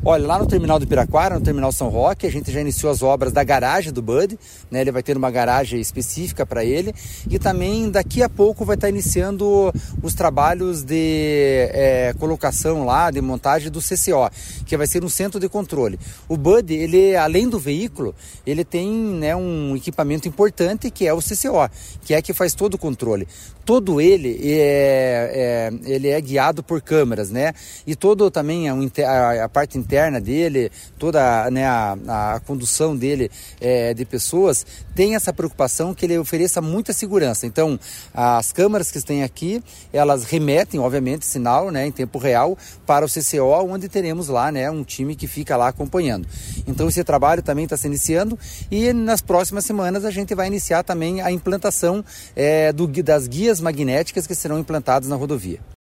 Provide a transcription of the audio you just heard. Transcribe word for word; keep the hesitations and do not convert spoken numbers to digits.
Olha, lá no terminal do Piraquara, no terminal São Roque, a gente já iniciou as obras da garagem do Bud, né? Ele vai ter uma garagem específica para ele e também daqui a pouco vai estar iniciando os trabalhos de é, colocação lá, de montagem do C C O, que vai ser um centro de controle. O Bud, ele, além do veículo, ele tem, né, um equipamento importante que é o C C O, que é que faz todo o controle. Todo ele é, é, ele é guiado por câmeras, né? E todo também a, a parte interna dele, toda, né, a, a condução dele é, de pessoas, tem essa preocupação que ele ofereça muita segurança. Então, as câmeras que têm aqui, elas remetem, obviamente, sinal, né, em tempo real para o C C O, onde teremos lá, né, um time que fica lá acompanhando. Então, esse trabalho também está se iniciando e nas próximas semanas a gente vai iniciar também a implantação é, do, das guias magnéticas que serão implantadas na rodovia.